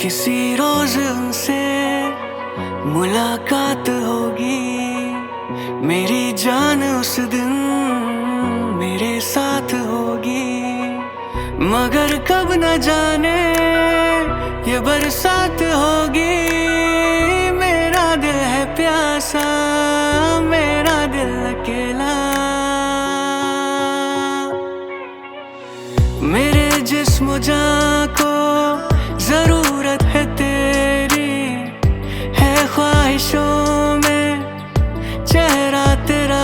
किसी रोज उनसे मुलाकात होगी, मेरी जान उस दिन मेरे साथ होगी। मगर कब न जाने ये बरसात होगी। मेरा दिल है प्यासा, मेरा दिल अकेला। मेरे जिस्म जान को जरूरत है तेरी, है ख्वाहिशों में चेहरा तेरा।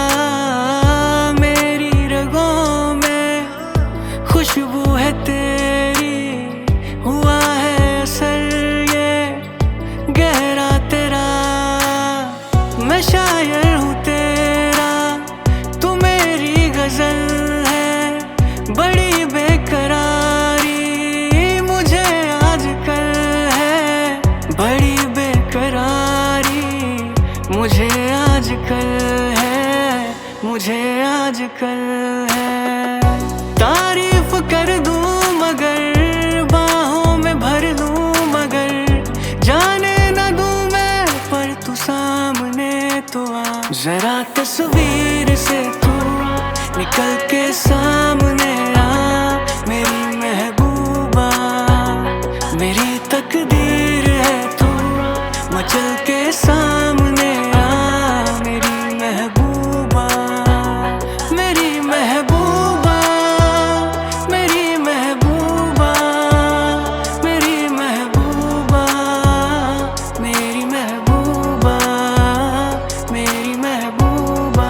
मेरी रगों में खुशबू है तेरी, हुआ है असर ये गहरा तेरा। मैं शायर हूँ तेरा, तू मेरी गजल है। बड़ी बेकरारी मुझे आजकल है, बड़ी बेकरारी मुझे आजकल है, मुझे आजकल है। तारीफ कर दूं मगर बाहों में भर लूं, मगर जाने न दूं मैं, पर तू सामने तो आ। जरा तस्वीर से तू निकल के सामने आ, मेरी महबूबा। मेरी तकदीर है तू मचल के सामने आ, मेरी महबूबा। मेरी महबूबा, मेरी महबूबा, मेरी महबूबा, मेरी महबूबा, मेरी महबूबा।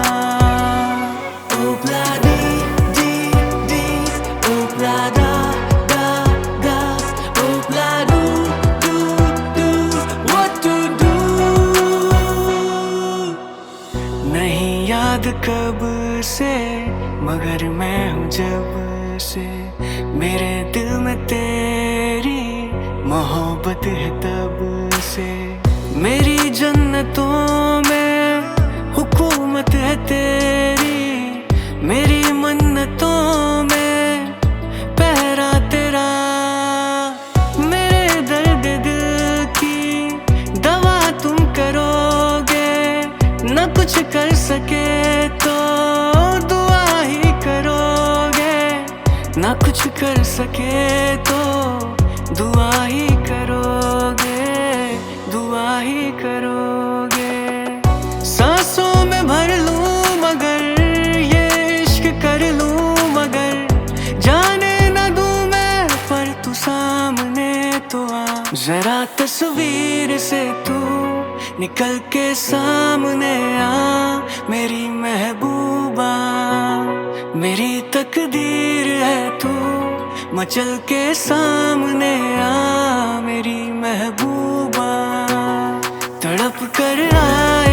Oopla dee dee dee, oopla da da da, oopla do what to do। नहीं याद कब से मगर मैं हूँ जब से, मेरे दिल में तेरी मोहब्बत है तब से। मेरी जन्नतों में हुकूमत है तेरी, मेरी मन्नतों में पहरा तेरा। मेरे दर्द दिल की दवा तुम करोगे, न कुछ कर सके तो दुआ ही करोगे, न कुछ कर सके तो दुआ ही करोगे, दुआ ही करोगे। सांसों में भर लूं मगर ये इश्क कर लूं, मगर जाने न दूं मैं, पर तू सामने तो आ। जरा तस्वीर से तू निकल के सामने आ, मेरी महबूबा। मेरी तकदीर है तू मचल के सामने आ, मेरी महबूबा। तड़प कर आए